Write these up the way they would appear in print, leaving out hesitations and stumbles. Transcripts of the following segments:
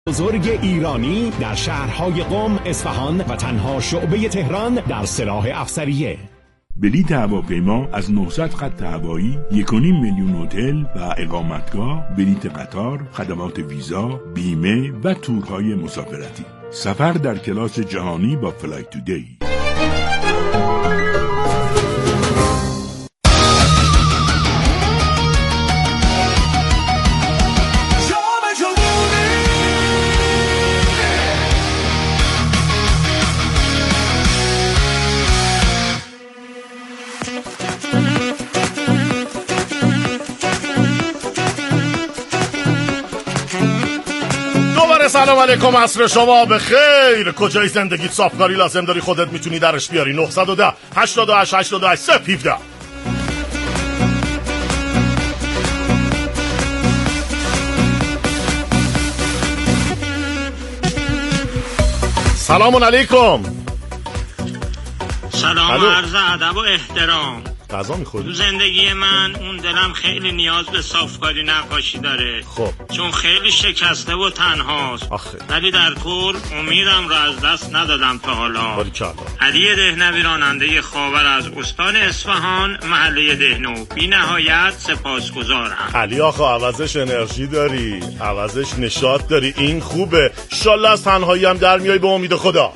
بزرگ ایرانی در شهرهای قم، اصفهان و تنها شعبه تهران در سلاح افسریه. بلیط هواپیما از 900 خط هوایی، 1.5 میلیون هتل و اقامتگاه، بلیط قطار، خدمات ویزا، بیمه و تورهای مسافرتی. سفر در کلاس جهانی با فلایت تودی. سلام علیکم، عصر شما بخیر. کجای زندگیت صافکاری لازم داری خودت میتونی درش بیاری. 910 88 88 017. سلام علیکم. سلام، عرض ادب و احترام. غذا میخوری؟ تو زندگی من اون دلم خیلی نیاز به صافکاری نقاشی داره. خب چون خیلی شکسته و تنهاست. ولی در کل امیدم رو از دست ندادم تا حالا. علی دهنوی راننده خاور از استان اصفهان، محله دهنو، بی نهایت سپاسگزارم. علی آقا عوضش انرژی داری، عوضش نشاط داری، این خوبه. انشالله از تنهایی هم در میای به امید خدا.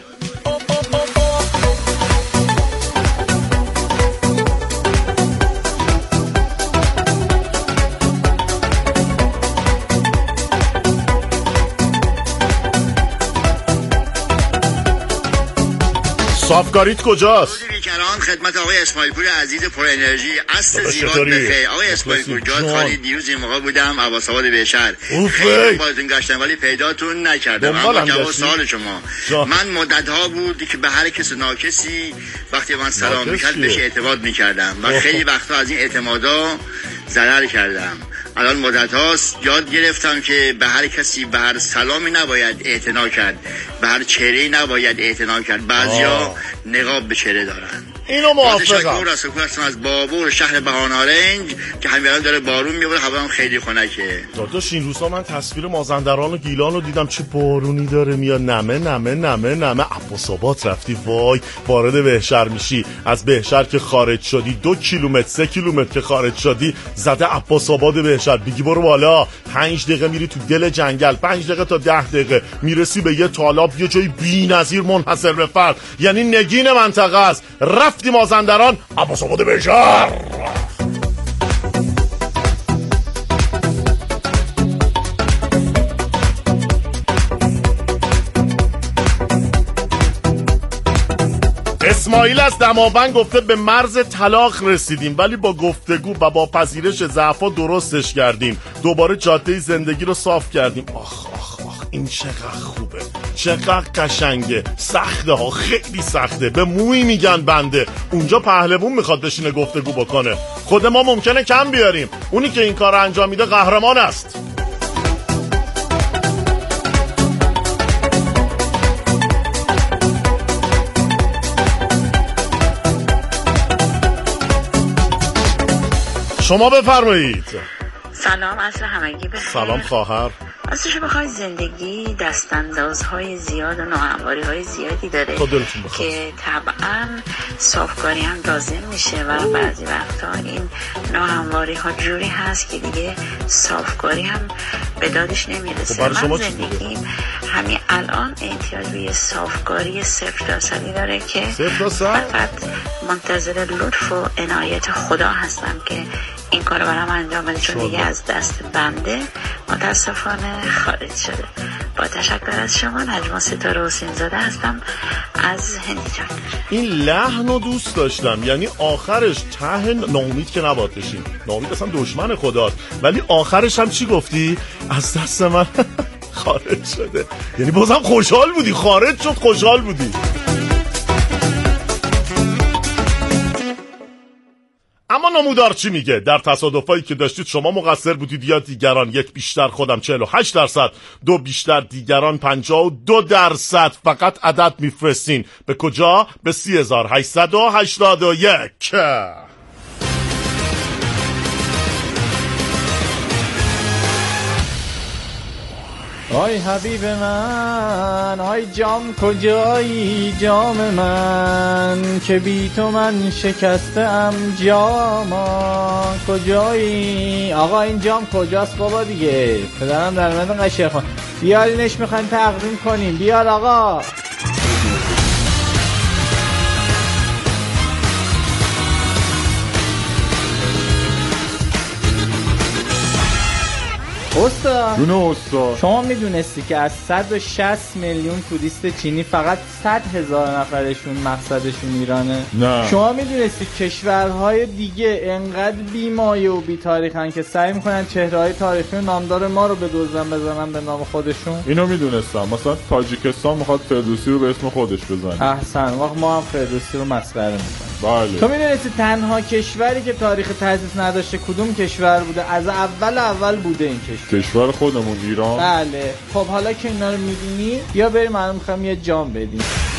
صافکاریت کجاست؟ بیکران خدمت آقای اسماعیل پور عزیز پر انرژی. عصر زیبا بخیر آقای اسماعیل پور. جان خالی دیروز این موقع بودم عباس‌آباد بهشهر. خیلی بازتون گشتم ولی پیداتون نکردم. اما جواب سوال شما، من مدت‌ها بود که به هر کس ناکسی وقتی من سلام می‌کرد بهش اعتماد می‌کردم و خیلی وقتا از این اعتمادا ضرر کردم. الان مدت هاست یاد گرفتم که به هر کسی به هر سلامی نباید اعتنا کرد، به هر چهره‌ای نباید اعتنا کرد. بعضیا نقاب به چهره دارن. اینو موافقم. شکر هستم از بابور شهر بهانارنج که همین داره بارون میباره، هوا خیلی خنکه. داداش این روزا من تصویر مازندران و گیلان رو دیدم، چه بارونی داره میاد. نمه نمه نمه نمه. عباس‌آباد رفتی وای، وارد بهشهر میشی، از بهشهر که خارج شدی 2 کیلومتر 3 کیلومتر که خارج شدی زده عباس‌آباد بهشهر. بگی برو بالا، 5 دقیقه میری تو دل جنگل، 5 دقیقه تا 10 دقیقه میرسی به یه تالاب، یه جای بی‌نظیر منحصر به فرد، یعنی نگین منطقه است. رفتی مازندران، عباس‌آباد بهشهر. اسماعیل از دماوند گفته به مرز طلاق رسیدیم ولی با گفتگو و با پذیرش ضعف‌ها درستش کردیم. دوباره جاده زندگی رو صاف کردیم. آخ آخ آخ، این چقدر خوبه، چقدر قشنگه. سخته ها، خیلی سخته. به مویی میگن بنده. اونجا پهلوون میخواد بشینه گفتگو بکنه. خود ما ممکنه کم بیاریم، اونی که این کار رو انجام میده قهرمان است. شما بفرمایید. سلام، عصر همگی بخیر. سلام خواهر. راستش بخوای زندگی دستاندازهای زیاد و ناهمواری‌های زیادی داره که طبعا صافکاری هم لازم میشه و بعضی وقتا این ناهمواری‌ها جوری هست که دیگه صافکاری هم به دادش نمیرسه. من زندگی همین الان احتیاج به صافکاری 0% داره که فقط منتظر لطف و عنایت خدا هستم که این کارو برام انجام بده، چون دیگه از دست بنده متاسفانه خارج شده. با تشکر از شما. نجما ستاره حسین زاده هستم از هندیجان. این لحن رو دوست داشتم، یعنی آخرش ته ناامید که نباید بشین. ناامید اصلا دشمن خداست، ولی آخرش هم چی گفتی؟ از دست من خارج شده. یعنی بازم خوشحال بودی، خارج شد خوشحال بودی. اما نمودار چی میگه؟ در تصادفایی که داشتید شما مقصر بودید یا دیگران؟ 1 بیشتر خودم 48%، 2 بیشتر دیگران 52%. فقط عدد میفرستین. به کجا؟ به 3881. آی حبیب من، آی جام کجایی جام من، که بی تو من شکستم جاما کجایی. آقا این جام کجاست بابا دیگه؟ پدرم در مدن قشیر خون بیارینش، میخوایم تقدیم کنیم. بیار آقا. استاد جون استاد، شما میدونستی که از 160 میلیون توریست چینی فقط 100,000 نفرشون مقصدشون ایرانه؟ نه. شما میدونستی کشورهای دیگه انقدر بیمایه و بی‌تاریخن که سعی میکنن چهره‌های تاریخی و نامدار ما رو به دوزن بزنن به نام خودشون؟ اینو میدونستم. مثلا تاجیکستان میخواد فردوسی رو به اسم خودش بزنه. احسن. وقت ما هم فردوسی رو مسخره میکنیم. بله. تو میدونستی تنها کشوری که تاریخ تأسیس نداشته کدوم کشور بوده؟ از اول بوده این کشور خودمون ایران. بله. خب حالا که اینا رو میدونی یا بریم من میخوام یه جام بدیم.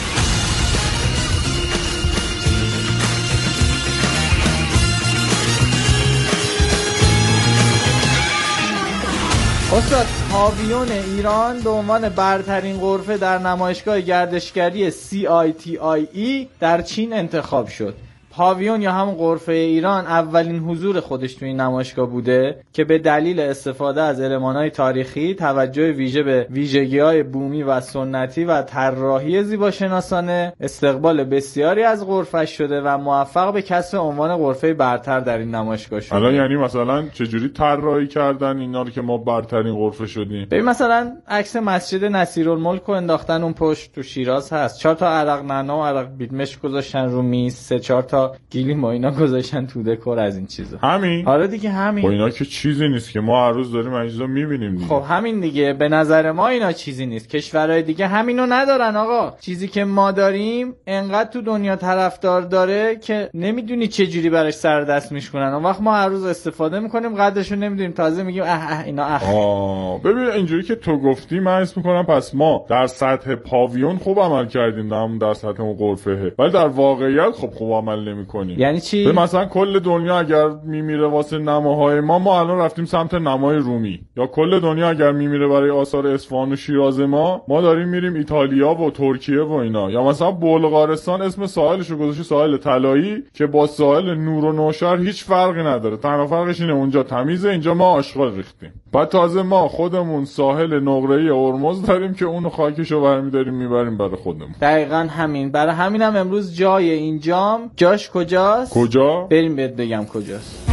استاد پاویون ایران به عنوان برترین غرفه در نمایشگاه گردشگری CITIE در چین انتخاب شد. پاویون یا همون غرفه ایران اولین حضور خودش تو این نمایشگاه بوده که به دلیل استفاده از المان‌های تاریخی، توجه ویژه به ویژگی‌های بومی و سنتی و طراحی زیباشناسانه، استقبال بسیاری از غرفه شده و موفق به کسب عنوان غرفه برتر در این نمایشگاه شده. الان یعنی مثلا چجوری طراحی کردن اینا رو که ما برترین غرفه شدیم؟ ببین مثلا عکس مسجد نصیرالملک رو انداختن اون پشت تو شیراز هست. 4 تا عرق نعنا و عرق بیدمشک گذاشتن رو میز، 3-4 تا گیلیم و اینا گذاشتن تو دکور از این چیزا. همین؟ آره دیگه همین. خب اینا که چیزی نیست که ما هر روز داریم این چیزا می‌بینیم دیگه. خب همین دیگه. به نظر ما اینا چیزی نیست. کشورهای دیگه همینو ندارن آقا. چیزی که ما داریم انقدر تو دنیا طرفدار داره که نمیدونی چه جوری براش سر دست میشکنن. اون وقت ما هر روز استفاده میکنیم، قدرشو نمیدونیم، تازه میگیم اینا ببین اینجوری که تو گفتی من اسم میکنم پس ما در سطح پاویون خوب عمل کردیم، در سطح اون غرفه، ولی در واقعیت خوب عمل نمیکنیم. یعنی چی؟ مثلا کل دنیا اگر میمیره واسه نماهای ما الان رفتیم سمت نمای رومی، یا کل دنیا اگر میمیره برای آثار اصفهان و شیراز ما داریم میریم ایتالیا و ترکیه و اینا. یا مثلا بلغارستان اسم ساحلش رو گذاشته ساحل طلایی که با ساحل نور و نوشهر هیچ فرقی نداره، تنها فرقش اینه اونجا تمیزه، اینجا ما آشغال ریختیم. بعد تازه ما خودمون ساحل نقره‌ای هرمز داریم که اونو خاکشو برمی‌داریم میبریم برای خودمون. دقیقاً همین. برای همینم امروز جای این جام جاش کجاست؟ کجا؟ بریم بهت بگم کجاست.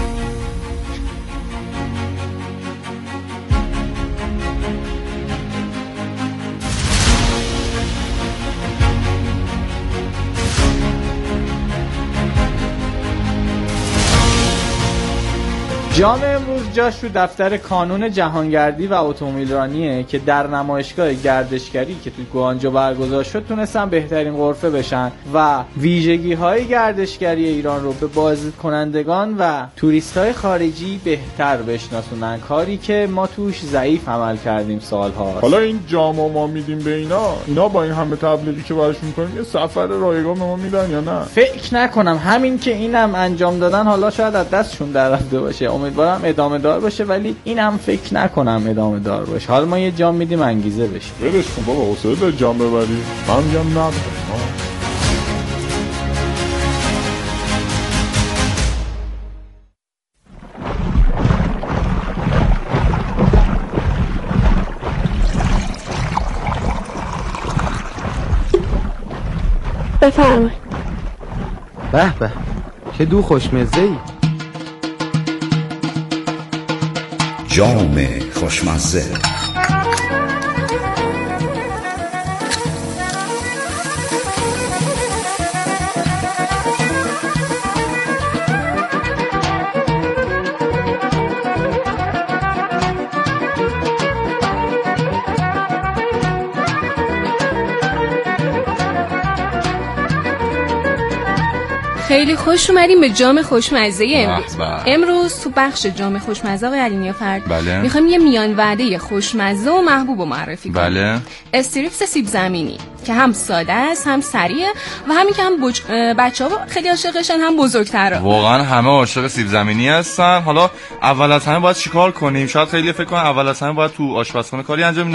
جام امروز جاش تو دفتر کانون جهانگردی و اتومبیلرانیه که در نمایشگاه گردشگری که تو گوانجو برگزار شد تونستن بهترین غرفه بشن و ویژگی‌های گردشگری ایران رو به بازدیدکنندگان و توریست‌های خارجی بهتر بشناسونن، کاری که ما توش ضعیف عمل کردیم سال‌ها. حالا این جامو ما میدیم به اینا با این همه تبلیغی که براش می‌کنیم یه سفر رایگان به ما میدن یا نه؟ فکر نکنم. همین که اینم انجام دادن حالا شاید از دستشون در رفته باشه. امیدوارم ادامه دار باشه، ولی اینم فکر نکنم ادامه دار باشه. حالا ما یه جام میدیم انگیزه بشه. ولش کن بابا، حوصله داری جام ببری؟ من میگم نه. بفرمایید. به به که دو خوشمزه‌ای. جام خوشمزه. خیلی خوش اومدیم به جام خوشمزه امروز. امروز تو بخش جام خوشمزه آقای علی‌نیافر میخوایم یه میان وعده خوشمزه و محبوب رو معرفی کنیم. بله. استریپس سیب زمینی که هم ساده است، هم سریعه و همین که هم بچه‌ها خیلی عاشقشن هم بزرگترها. واقعا همه عاشق سیب زمینی هستن. حالا اول از همه باید چیکار کنیم؟ شاید خیلی فکر کنن اول از همه باید تو آشپزخونه کاری انجام نه.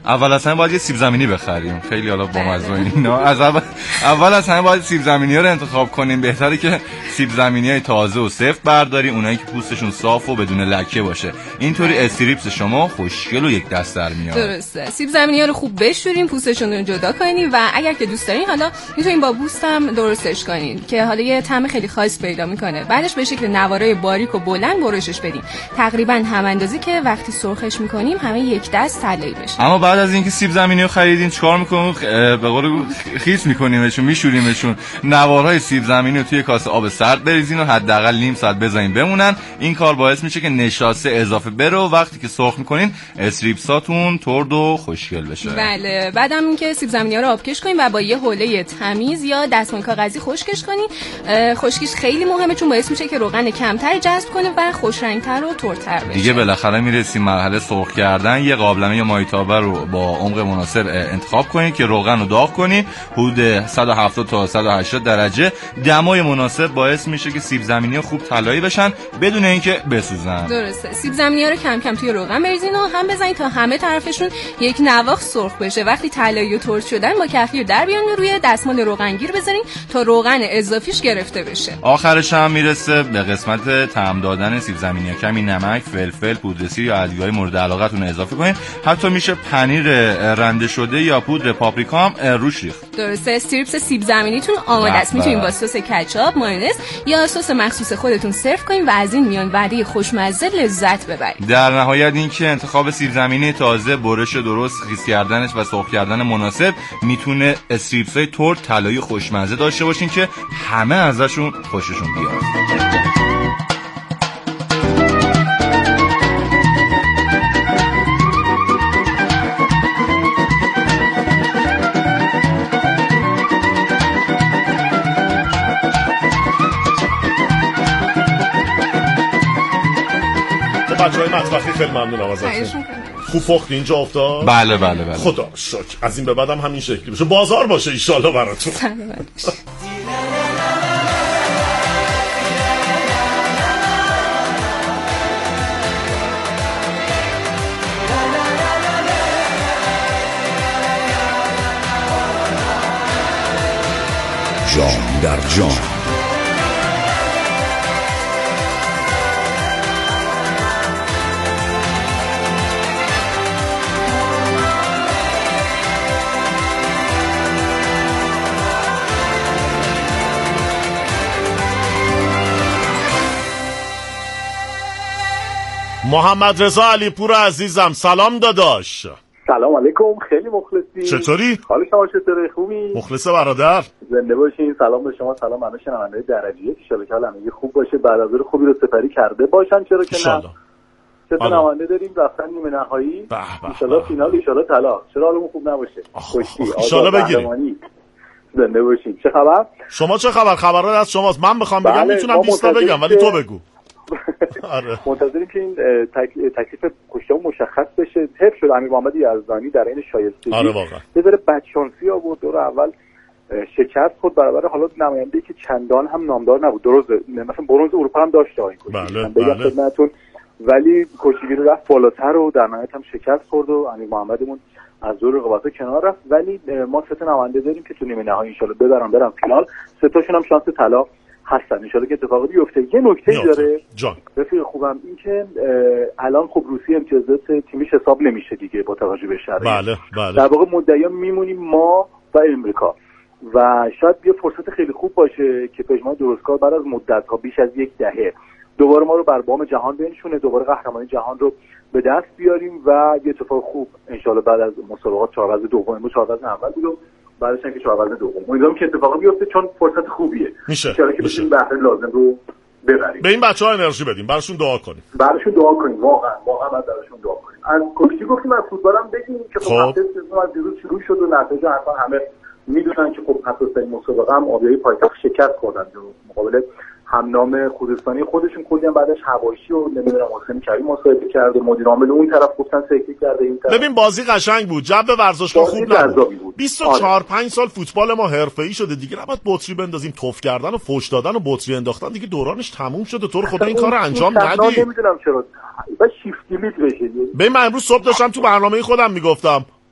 اول از همه باید یه سیب زمینی بخریم. خیلی حالا بامزه اینا. از اول از همه باید سیب زمینی‌ها رو انتخاب کنیم. بهتره که سیب زمینی‌های تازه و سفت برداریم، اونایی که پوستشون صاف و بدون لکه باشه. اینطوری استریپس شما خوشگل و یک دست در میاد. درسته. سیب زمینی‌ها رو خوب بشورین، پوستشون رو جدا کنین و اگر که دوست دارین حالا میتونین با پوست هم درستش کنین که حالا یه طعم خیلی خاص پیدا میکنه. بعدش به شکل نوارای باریک و بلند برشش بدین. تقریبا هم اندازی که وقتی سرخش میکنیم همه یک دست طلایی بشه. اما بعد از اینکه سیب زمینی رو خریدین چیکار میکنیم؟ به قول خیس میکنیمشون، میشوریمشون. نوارهای سیب زمینی رو توی کاسه آب سرد بریزین و حداقل نیم ساعت بذارین بمونن. این کار باعث میشه که نشاسته اضافه بره و وقتی که سرخ میکنین استریپساتون ترد و خوشگل بشه. بله. بعدم اینکه سیب زمینی‌ها رو آبکش کنین و با یه حوله تمیز یا دستمال کاغذی خشکش کنین. خشکیش خیلی مهمه چون باعث میشه که روغن کمتر جذب کنه و خوش رنگتر و ترتر بشه. دیگه بالاخره میرسیم مرحله سرخ کردن. یه قابلمه یا مایتابه رو با عمق مناسب انتخاب کنید که روغن رو داغ کنید. حدود 170 تا 180 درجه. دمای مناسب باعث میشه که سیب زمینی‌ها خوب طلایی بشن بدون اینکه بسوزن. درسته. سیب زمینی‌ها رو کم کم توی روغن بریزین و هم بزنید تا همه طرفشون یک نواخت سرخ بشه. وقتی طلایی و ترش شدن با کفگیر در بیان روی دستمال روغنگیر بذارین تا روغن اضافیش گرفته بشه. آخرش هم میرسه به قسمت طعم دادن سیب زمینی. کمی نمک، فلفل، پودر سیر یا ادویه‌های مورد علاقتون اضافه کنین. حتی میشه پنیر رنده شده یا پودر پاپریکا هم روش ریخت. درسته. استریپس سیب زمینیتون آماده است. میتونین با سس کچاپ، مایونز یا سس مخصوص خودتون سرو کنین و از این میان وعده خوشمزه لذت ببرید. در نهایت اینکه انتخاب سیب زمینی تازه، برش درست، خیس کردنش و سرخ کردن مناسب میتونه استریپس‌های ترد طلایی خوشمزه داشته باشین که همه ازشون خوششون بیاد. بچه‌های مطبخی خیلی ممنونم ازتون. خوب پخت اینجا افتاد؟ بله بله بله. خدا شکر. از این به بعدم همین شکلی بشه. بازار باشه ان شاءالله براتون. جان در جان. محمد رضا علیپور عزیزم، سلام داداش. سلام علیکم، خیلی مخلصی. چطوری؟ حال شما چطوره؟ خوبی؟ مخلص برادر. زنده باشین. سلام به شما، سلام به همه شنونده‌های درجه یک. ان شاءالله که حال همگی خوب باشه، بعد از خوبی رو سپری کرده باشن، چرا که نه. چه تا نماینده داریم رفتن نیمه نهایی، ان شاءالله فینال، ان شاءالله طلا. چرا حالمون خوب نباشه؟ خوشی، ان شاءالله بگیریم. زنده باشین. چه خبر؟ شما چه خبر؟ خبرات از شماست. من بخوام بگم میتونم 20 تا بگم ولی تو بگو. آره. منتظریم که این تکلیف کشته مشخص بشه. حیف شد امیر محمد یزدانی در این شایستگی آره واقعا یه ذره بدشانسی آورد، دور اول شکست خود برابر حالا نماینده‌ای که چندان هم نامدار نبود. درست مثلا برنز اروپا هم داشته این کشتی. بگم خدمتتون، ولی کشتیگیری رفت بالاتر و در نهایت هم شکست خورد و امیر محمدمون از دور رقابت‌ها کنار رفت. ولی ما سه تا نماینده داریم که تو نیمه نهایی ان شاءالله برن فینال. سه تاشون هم شانس طلا هستن ان شاءالله که اتفاقی بیفته. یه نکته داره رفیق خوبم، این که الان خب روسیه امتیازات تیمیش حساب نمیشه دیگه با توجه به شرایط. بله. در واقع مدعیان میمونیم ما و امریکا و شاید یه فرصت خیلی خوب باشه که پژمان درستکار بعد از مدت‌ها بیش از یک دهه دوباره ما رو بر بام جهان بنشونه، دوباره قهرمانی جهان رو به دست بیاریم و یه اتفاق خوب ان شاءالله بعد از مسابقات چهارفصل دوم و چهارفصل اول بود، بعدش هم که چهارفصل دوم. امیدوارم که اتفاقی بیفته چون فرصت خوبیه. میشه که بتونیم بهره لازم رو ببریم. به این بچه‌ها انرژی بدیم، براشون دعا کنیم. واقعا براشون دعا کنیم. از کشتی گفتیم، از فوتبالم بگیم که خب هفته سوم از دیروز شروع شد و نتایج اصلا همه میدونن که خب حساس‌ترین مسابقه هم آبیای پایتخت شکست خوردن در مقابل همنام خوزستانی خودشون. کلی هم بعدش حواشی و نمیدونم حسین کریم مصاحبه کرده، مدیر عامل اون طرف گفتن سکته کرده، این طرف. ببین بازی قشنگ بود، جو ورزشگاه خوب نبود. 24-5 سال فوتبال ما حرفه‌ای شده دیگه، نباید بطری بندازیم. توف کردن و فوش دادن و بطری انداختن دیگه دورانش تموم شده. تو رو خدا این کارو انجام ندی. نمیدونم چرا با شیفت لیمیت بشه. ببین من امروز صبح داشتم تو برنامه خودم میگفتم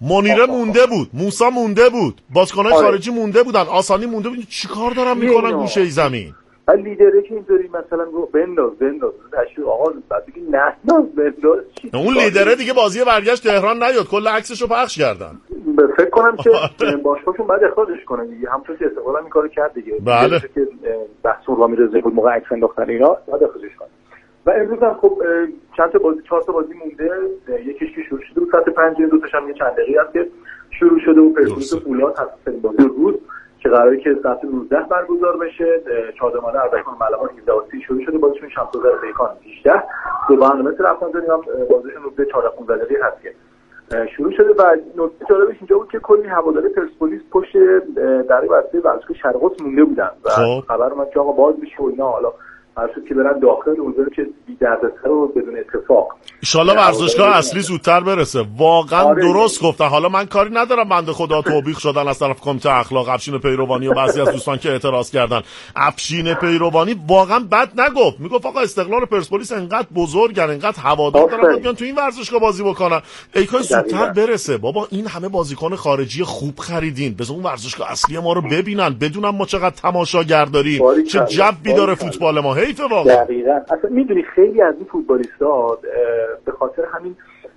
منیره مونده بود، موسی مونده بود، بازیکن‌های خارجی مونده بودن، آسانی مونده بود. چیکار دارن میکنن گوشه زمین؟ لیدره که اینطوری مثلا بنداز تشویق آقا بعد دیگه ناز بنداز. اون لیدره دیگه بازی برگشت تهران نیاد، کل عکسشو پخش کردن. فکر کنم که باشگاهشون بعد اخراجش کنن دیگه، همونطور که استقلال هم این کارو کرد دیگه. بله که بحث رامی رضایی بود موقع عکس انداختن اینا، بعد اخراجش کنن. و امروز هم خب چند تا بازی 4 تا بازی مونده، یکیش که شروع شده بود ساعت 5، دو تاش هم یه چند دقیقه است که شروع شده و پرسپولیس فولاد هست بازی روز که قراره که ساعت 19 برگزار بشه. چهارمانه اردکان ملوان 17:30 شروع شده بازیشون، شمس‌آذر پیکان 18 دو برنامه رفتن هم بازی امروز 14-15 دقیقه هست که شروع شده. و نکته جالبش اینجا بود که کلی هوادار پرسپولیس پشت در بسته ورزشگاه شرق‌قدس مونده بودن و خبر اومد که آقا باز میشه و اینا، حالا هرچند که برن داخل اونجا که بی دردسر و بدون اتفاق. ان شاءالله ورزشگاه اصلی زودتر برسه. واقعا درست گفتن. حالا من کاری ندارم بنده خدا توبیخ شدن از طرف کمیته اخلاق افشین پیروانی و بعضی از دوستان که اعتراض کردن. افشین پیروانی واقعا بد نگفت، میگفت آقا استقلال پرسپولیس انقدر بزرگن، انقدر هوادار دارن بیان تو این ورزشگاه بازی بکنن، ای کاش زودتر برسه. بابا این همه بازیکن خارجی خوب خریدین، بذار اون ورزشگاه اصلی ما رو ببینن، بدونن ما چقدر تماشاگر داریم، چه جوی داره فوتبال ما. حیفه واقعا. دقیقاً. اصلا میدونی خیلی از این فوتبالیست‌ها به خاطر همین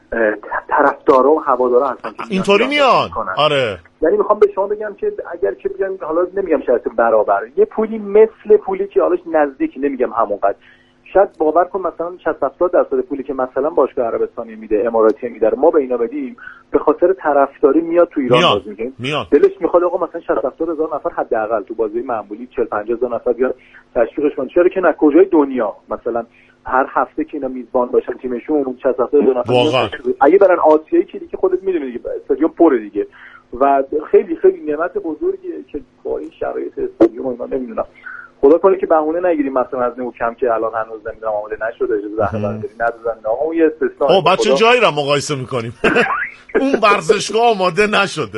طرفدارا و هوادارا هستن اینطوری میان. آره یعنی میخوام به شما بگم که اگر که بیان، حالا نمیگم شرط برابر، یه پولی مثل پولی که حالاش نزدیکی، نمیگم همونقدر، شاید باور کن مثلا 60-70% پولی که مثلا باشگاه عربستانی میده، اماراتی میده، ما به اینا بدیم، به خاطر طرفداری میاد تو ایران بازی میکنه. دلش میخواد آقا مثلا 60-70 هزار نفر حداقل تو بازی معمولی 40-50 هزار نفر بیان تشویقش کنن. چرا که نه کجای دنیا مثلا هر هفته که اینا میزبان باشن تیمشون 60-70 هزار نفر اگه برن آسیایی که دیگه خودت میدونی دیگه استادیوم پره دیگه. و خیلی خیلی نعمت بزرگیه که با این شرایط استادیوم اینا نمیدونم، خدا کنه که بهونه نگیریم مثلا از نوکم که الان هنوز نمیدونم آماده نشده اجازه زهره برداری ندادن. نه یه استثنا. بچه جایی را مقایسه میکنیم. اون ورزشگاه آماده نشده.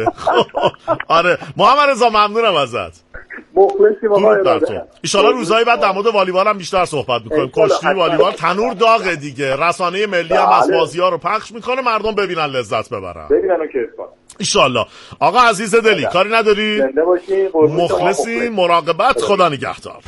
آره محمد رضا ممنونم ازت. مخلصیم آقا. ان شاءالله روزهای بعد در مورد والیبال هم بیشتر صحبت میکنیم. کشتی والیبال تنور داغه دیگه، رسانه ملی هم از بازی‌ها رو پخش میکنه، مردم ببینن لذت ببرن. ببینن و کیف کنن. ایشالله. آقا عزیز دلی کاری نداری؟ مخلصی. مراقبت. خدا نگهدار.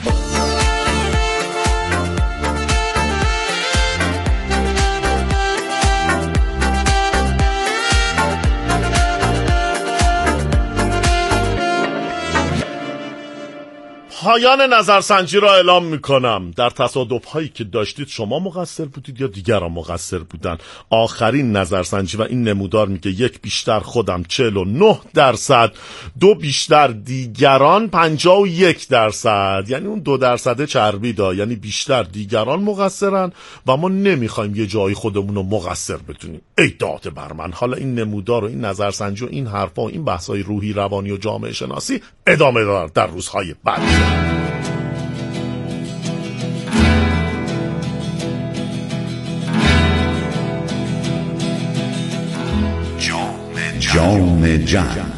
پایان نظرسنجی را اعلام میکنم. در تصادف هایی که داشتید شما مقصر بودید یا دیگران مقصر بودن. آخرین نظرسنجی و این نمودار میگه 1 بیشتر خودم 49%، 2 بیشتر دیگران 51%. یعنی اون 2% چربی دا، یعنی بیشتر دیگران مقصرن و ما نمیخوایم یه جایی خودمون رو مقصر بدونیم. ای داد بر من. حالا این نمودار و این نظرسنجی و این حرفا و این بحثای روحی روانی و جامعه شناسی ادامه دار در روزهای بعد. جام جم.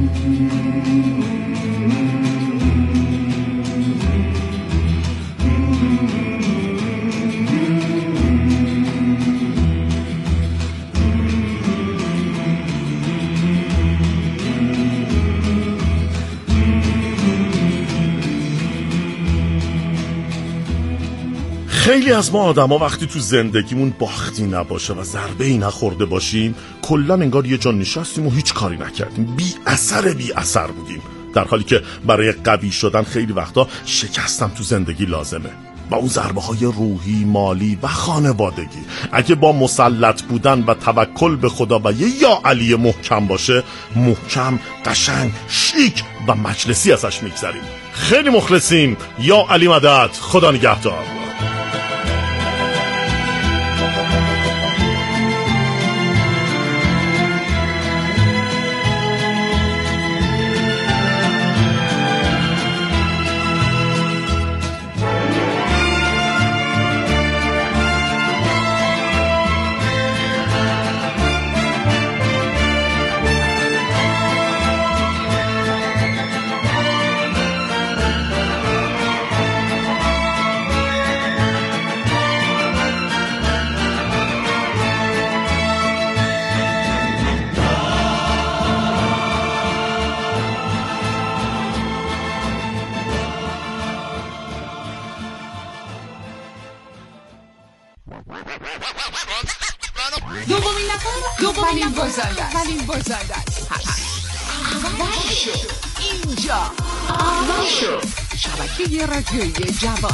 خیلی از ما آدما وقتی تو زندگیمون باختی نباشه و ضربه‌ای نخورده باشیم کلا انگار یه جا نشستیم و هیچ کاری نکردیم، بی اثر بودیم، در حالی که برای قوی شدن خیلی وقتا شکستم تو زندگی لازمه. و اون ضربه‌های روحی، مالی و خانوادگی اگه با مسلط بودن و توکل به خدا و یه یا علی محکم باشه، محکم، قشنگ، شیک و مجلسی ازش میگذریم. خیلی مخلصیم. یا علی مدد. خدا نگهدار. دومین گزارش اینجا آواشو شبکه رادیویی جوان.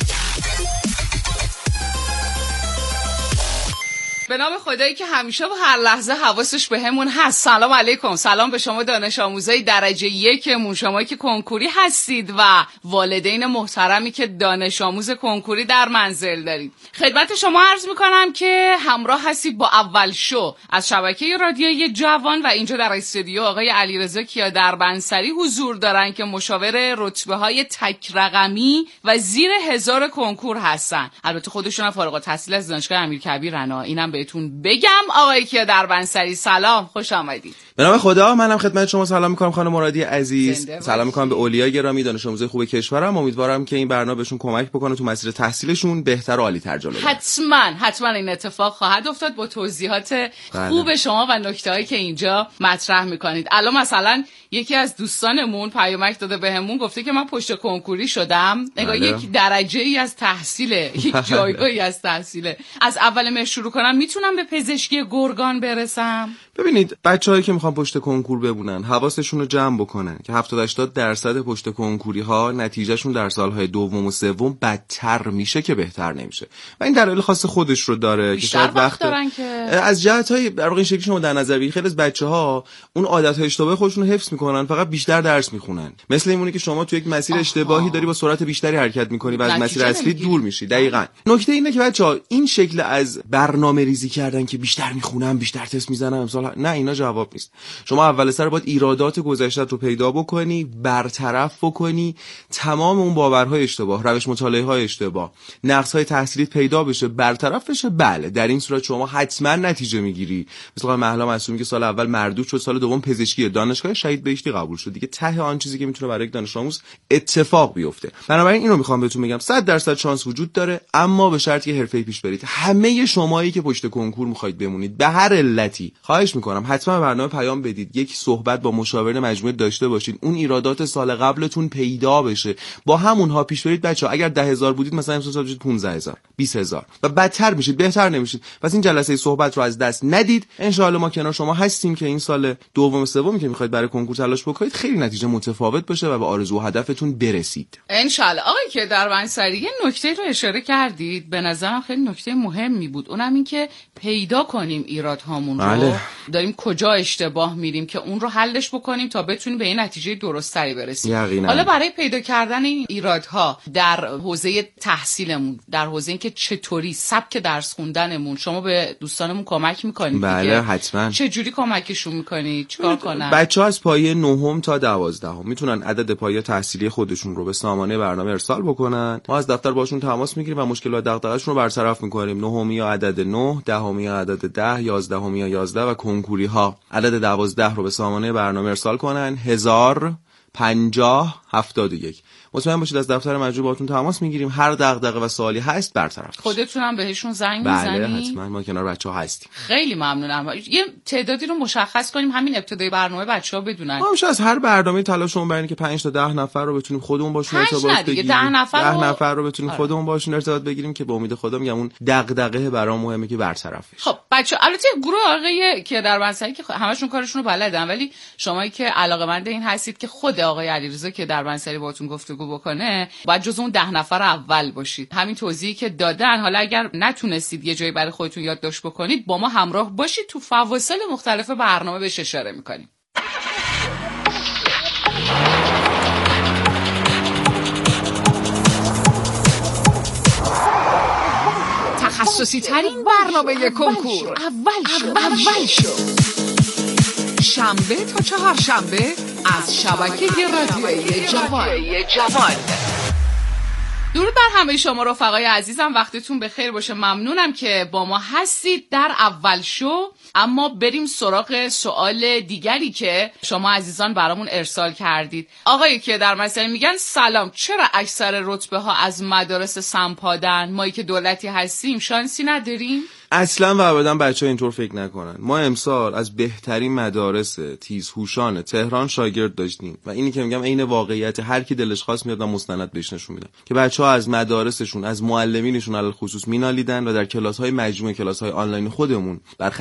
به نام خدایی که همیشه و هر لحظه حواسش بهمون هست. سلام علیکم. سلام به شما دانش آموزای درجه 1 شمایی که کنکوری هستید و والدین محترمی که دانش آموز کنکوری در منزل دارید. خدمت شما عرض میکنم که همراه هستید با اول شو از شبکه رادیویی جوان و اینجا در استودیو آقای علیرضا کیا دربنسری حضور دارن که مشاور رتبه های تک رقمی و زیر 1000 کنکور هستن. البته خودشون هم فارغ التحصیل از دانشگاه امیرکبیرن. اینم بهتون بگم. آقای کیا دربنسری سلام، خوش آمدید. به نام خدا. منم خدمت شما سلام میکنم خانم مرادی عزیز. سلام میکنم به اولیا گرامی دانش آموزای خوب کشورم. امیدوارم که این برنامه بهشون کمک بکنه تو مسیر تحصیلشون بهتر و عالی‌تر جلو برن. حتما این اتفاق خواهد افتاد با توضیحات خوب شما و نکته‌هایی که اینجا مطرح میکنید. الان مثلا یکی از دوستانمون پیامک داده بهمون، گفته که من پشت کنکوری شدم. نگاه یک درجه‌ای از تحصیله، یک جایگاهی از تحصیله. از اول مهر شروع کنم میتونم به پزشکی گرگان برسم؟ ببینید بچه‌هایی که میخوان پشت کنکور بمونن حواسشون رو جمع بکنن که 70-80% پشت کنکوری ها نتیجهشون در سالهای دوم و سوم بدتر میشه که بهتر نمیشه و این دلایل خاص خودش رو داره که شاید وقت دارن که از جهت‌های در واقع این شکلی شما در نظر بگیرید. خیلی از بچه‌ها اون عادت‌های اشتباه خودشون رو حفظ میکنن، فقط بیشتر درس میخونن. مثل اینونه که شما تو یک مسیر اشتباهی داری با سرعت بیشتری حرکت میکنی و از مسیر اصلی دور میشی. دقیقاً نکته اینه که بچه‌ها این شکل از برنامه‌ریزی کردن که بیشتر میخونم بیشتر تست میزنم امسال، نه اینا جواب نیست. شما اول سر باید ایرادات گذشته رو پیدا بکنی، برطرف بکنی، تمام اون باورهای اشتباه، روش مطالعه‌های اشتباه، نقص‌های تحصیلی پیدا بشه، برطرف بشه. بله در این صورت شما حتما نتیجه میگیری. مثلا مهلا معصومی که سال اول مردود شد، سال دوم پزشکی دانشگاه شهید بهشتی قبول شد. دیگه ته آن چیزی که میتونه برای یک دانش آموز اتفاق بیفته. بنابراین اینو میخوام بهتون بگم 100% شانس وجود داره، اما به شرطی که حرفه‌ای پیش برید. همه شمایی که پشت کنکور میخواید بمونید به هر علتی، خواهش میکنم حتما برنامه پیام بدید، یک صحبت با مشاور مجموعه داشته باشید، اون ایرادات سال قبلتون پیدا بشه، با همونها پیش برید. بچه‌ها اگر 10,000 بودید مثلا امسال بشید 15,000 20,000 و بدتر میشید، بهتر نمیشید. پس این جلسه صحبت رو از دست ندید. ان شاءالله ما کنار شما هستیم که این سال دوم و سومی که میخواید برای کنکور تلاش بکنید خیلی نتیجه متفاوت باشه و به آرزو و هدفتون برسید ان شاءالله. آقای که دربنسری یه نکته رو اشاره کردید، به نظرم خیلی نکته مهمی بود، اونم این که پیدا کنیم ایرادهامون رو، داریم کجا اشتباه میریم که اون رو حلش بکنیم تا بتونیم به این نتیجه درستری برسیم. یقینا. حالا برای پیدا کردن این ایرادها در حوزه تحصیلمون، در حوزه اینکه چطوری سبک درس خوندنمون، شما به دوستانمون کمک میکنید؟ بله حتما. چه جوری کمکشون میکنید؟ چیکار کنن؟ بچه‌ها از پایه 9 تا 12 میتونن عدد پایه تحصیلی خودشون رو به سامانه برنامه ارسال بکنن. ما از دفتر باشون تماس میگیریم و مشکلات دغدغه‌شون رو برطرف میکنیم. 9 یا عدد 9، 10 یا عدد 10، 11 یا 11 و کنکوری ها عدد 12 رو به سامانه برنامه ارسال کنن. 105071. مطمئن باشید از دفتر مجموعه باهاتون تماس میگیریم، هر دغدغه و سوالی هست برطرف. خودتون هم بهشون زنگ میزنید؟ بله حتما، ما کنار بچه‌ها هستیم. خیلی ممنونم. یه تعدادی رو مشخص کنیم همین ابتدای برنامه بچه‌ها بدونن. ما همیشه از هر برنامه تلاشمون برای اینه که 5 تا 10 نفر رو بتونیم خودمون باشون ارتباط بگیریم. 10 نفر رو بتونیم خودمون باشون ارتباط بگیریم که به امید خدا میگم اون دغدغه برام مهمه که برطرف بشه. خب بچه‌ها البته گروه آقای که دربنسری که همشون کارشون رو بلدن، ولی شمایی که علاقه‌مند این هستید که خود آقای علیرضا که دربنسری باهاتون گفتگو بکنه، باید جز اون 10 نفر اول باشید. همین توضیحی که دادن، حالا اگر نتونستید یه جایی برای خودتون یادداشت بکنید، با ما همراه باشید، تو فواصل مختلف برنامه بهش اشاره میکنیم. تخصصی ترین برنامه کنکور اول شو شنبه تا چهارشنبه از شبکه رادیویی جوان. درود بر همه شما رفقای عزیزم، وقتتون بخیر باشه. ممنونم که با ما هستید در اول شو. اما بریم سراغ سوال دیگری که شما عزیزان برامون ارسال کردید. آقای که در مسئله میگن سلام، چرا اکثر رتبه ها از مدارس سمپادن؟ مایی که دولتی هستیم شانسی نداریم؟ اصلا و ابدا بچه‌ها اینطور فکر نکنن. ما امسال از بهترین مدارس تیزهوشان تهران شاگرد داشتیم و اینی که میگم عین واقعیت، هر کی دلش خواست میاد و مستند بهش نشون میدم که بچه‌ها از مدارسشون، از معلمینشون علل خصوص مینالیدن و در کلاس‌های مجموعه، کلاس‌های آنلاین خودمون بر خط خودمون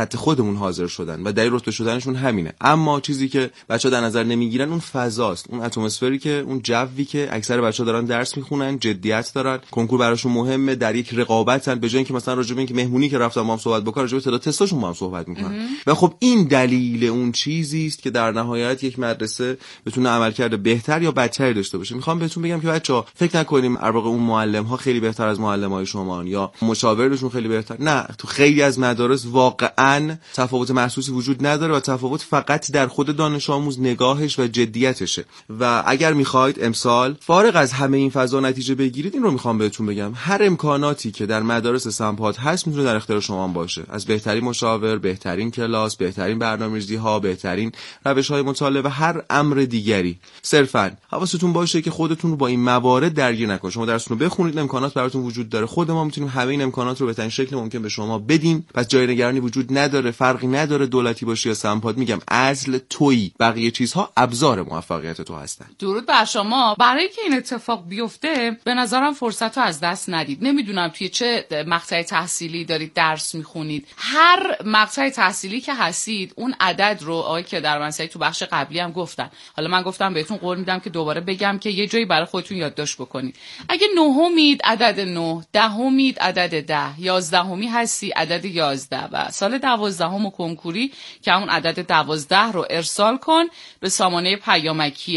خودمون حاضر شدن و دلیل رتبه شدنشون همینه. اما چیزی که بچه‌ها در نظر نمیگیرن اون فضاست، اون اتمسفری که اون جوی که اکثر بچه‌ها دارن درس میخونن، جدیت دارن، کنکور براشون مهمه، در یک رقابتن، به جای اینکه مثلا راجع به اینکه مهمونی که رفتن با هم صحبت بکنن، راجع به تعداد تستاشون با هم صحبت میکنن. و خب این دلیل اون چیزی است که در نهایت یک مدرسه بتونه عملکرد بهتر یا بدتری داشته باشه. میخوام بهتون بگم که بچه‌ها فکر نکنیم در واقع اون معلم‌ها خیلی بهتر از معلم‌های شما یا مشاورشون خیلی بهتر. نه، تو خیلی از مدارس واقعاً تفاوت محسوسی وجود نداره و تفاوت فقط در خود دانش آموز، نگاهش و جدیتشه. و اگر میخواید امسال فارغ از همه این فضا نتیجه بگیرید، این رو میخوام بهتون بگم، هر امکاناتی که در مدارس سمپاد هست میتونه در اختیار شما باشه، از بهترین مشاور، بهترین کلاس، بهترین برنامه‌ریزی‌ها، بهترین روش‌های مطالعه و هر امر دیگری. صرفاً حواستون باشه که خودتون رو با این موارد درگیر نکنید. شما درستون رو بخونید، امکانات براتون وجود داره، خود ما میتونیم همه این امکانات رو به بهترین شکل ممکن به شما بدیم. پس جای نگرانی وجود نداره، فرقی نداره دولتی باشی یا سمپاد. میگم اصل تویی، بقیه چیزها ابزار موفقیت تو هستن. درود بر شما. برای که این اتفاق بیفته به نظرم فرصت رو از دست ندید. نمیدونم توی چه مقطع تحصیلی دارید درس میخونید، هر مقطع تحصیلی که هستید اون عدد رو آقای که در منصری تو بخش قبلی هم گفتن، حالا من گفتم بهتون قول میدم که دوباره بگم که یه جایی برای خودتون یادداشت بکنید. اگه نهمید عدد 9، دهمید عدد 10، 11می هستی عدد 11 و سال 12 کنکوری که همون عدد 12 رو ارسال کن به سامانه پیامکی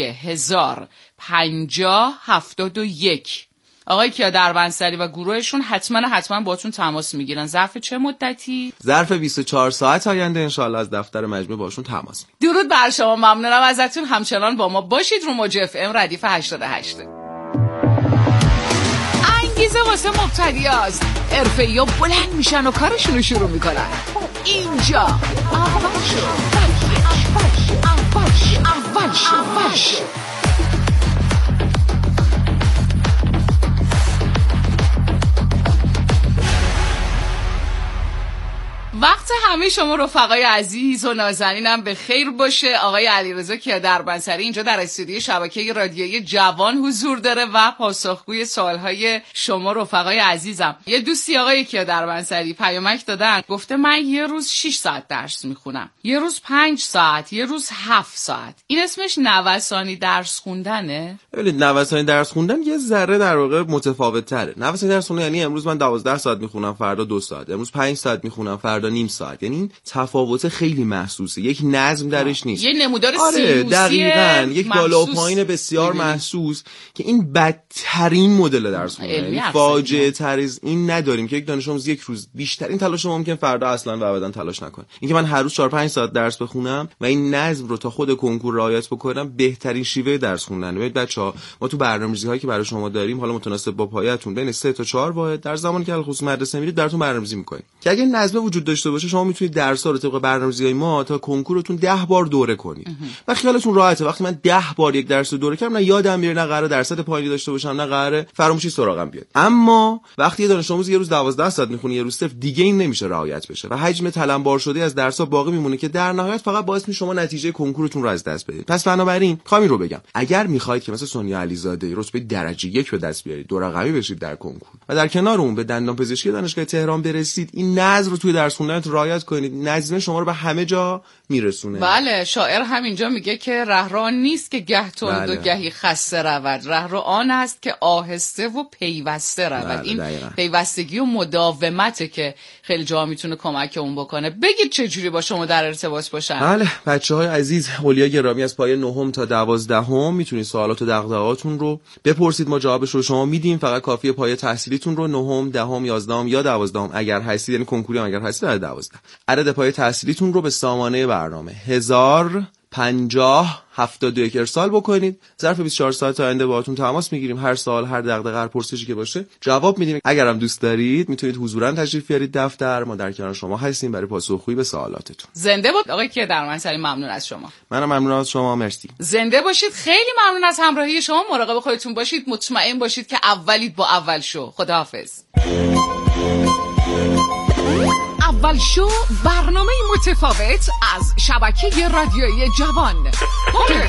105071. آقای کیا دربندسری و گروهشون حتما باهاتون تماس میگیرن. ظرف چه مدتی؟ ظرف 24 ساعت آینده ان شاءالله از دفتر مجموعه باشون تماس میگیرم. درود بر شما، ممنونم ازتون. همچنان با ما باشید رو موج اف ام ردیف 88. انگیزه واسه مبتدیاست، حرفه‌ای‌ها بلند میشن و کارشون رو شروع میکنن. اینجا اول شو. وقت همه شما رفقای عزیز و نازنینم به خیر باشه. آقای علیرضا کیا دربندسری اینجا در استودیو شبکه رادیویی جوان حضور داره و پاسخگوی سوالهای شما رفقای عزیزم. یه دوستی آقای کیا دربندسری پیامک دادن، گفته من یه روز 6 ساعت درس میخونم، یه روز 5 ساعت، یه روز 7 ساعت. این اسمش نوسانی درس خوندنه؟ ببینید نوسانی درس خوندن یه ذره در واقع متفاوت تره. نوسانی درس خوندن یعنی امروز من 12 ساعت میخونم، فردا 2 ساعت، امروز 5 ساعت میخونم، فردا نیم ساعت. یعنی این تفاوت خیلی محسوسه، یک نظم درش نیست. یه نمودار سینوسی دقیقاً یک بالا و پایین بسیار محسوس که این بدترین مدل درس خوندن. فاجعه تر از این نداریم که یک دانش آموز یک روز بیشترین تلاش ممکن فردا اصلا و ابدا تلاش نکنه. اینکه من هر روز 4-5 ساعت درس بخونم و این نظم رو تا خود کنکور رعایت بکنم بهترین شیوه درس خوندن. ببینید بچه‌ها، ما تو برنامه‌ریزی‌هایی که برای شما داریم، حالا متناسب با پایه‌تون بین 3 تا 4 واحد در زمانی که خصوص مدرسه میرید براتون برنامه‌ریزی می‌کنیم که اگه نظم وجود داشته باشه شما میتونید درس‌ها رو طبق برنامه‌ریزی‌های ما تا کنکورتون 10 بار دوره کنید و خیالتون راحته. وقتی من 10 بار یک درس رو دوره کردم، نه یادم میره، نه قراره درصد پایینی داشته باشم، نه قراره فراموشی سراغم بیاد. اما وقتی یه دانش آموز یه روز 12 ساعت میخونه، یه روز صفر، دیگه این نمیشه رعایت بشه و حجم تلمبار شده از درس‌ها باقی میمونه که در نهایت فقط باعث میشه شما نتیجه کنکورتون رو از دست بدید. پس بنابراین کامی رو بگم، اگر میخواید که مثلا سونیا علیزاده رتبه درجه 1 به دست بیارید، دو رقمی بشید در کنکور و در کنار اون به دندان پزشکی دانشگاه تهران برسید، این نظم رو توی درس خوندنتون رعایت کنید. نظم شما رو به همه جا میرسونه. بله، شاعر همینجا میگه که رهرو نیست که گه تند و گهی خسته رود، رهرو آن است که آهسته و پیوسته رود. این پیوستگی و مداومته که خیلی جا میتونه کمک اون بکنه. بگید چه جوری با شما در ارتباط باشن؟ بله بچهای عزیز، اولیا گرامی، از پایه 9 تا 12 میتونید سوالات و دغدغه‌هاتون رو بپرسید، ما جوابش رو شما میدیم. فقط کافیه پایه تحصیلیتون رو 9، 10، 11 یا 12 اگر هستید، یعنی کنکوری اگر هستید در 12، عدد پایه تحصیلیتون رو به سامانه برنامه 105071 ارسال بکنید. ظرف 24 ساعت آینده باهاتون تماس میگیریم. هر سوال، هر دغدغه، هر پرسشی که باشه جواب میدیم. اگر هم دوست دارید میتونید حضوراً تشریف بیارید دفتر، ما در کنار شما هستیم برای پاسخگویی به سوالاتتون. زنده باد آقای کیا دربندسری، ممنون از شما. منم ممنون از شما، مرسی. زنده باشید. خیلی ممنون از همراهی شما. مراقب خودتون باشید، مطمئن باشید که اولید با اول شو. خداحافظ. اول شو، برنامه متفاوت از شبکه رادیویی جوان.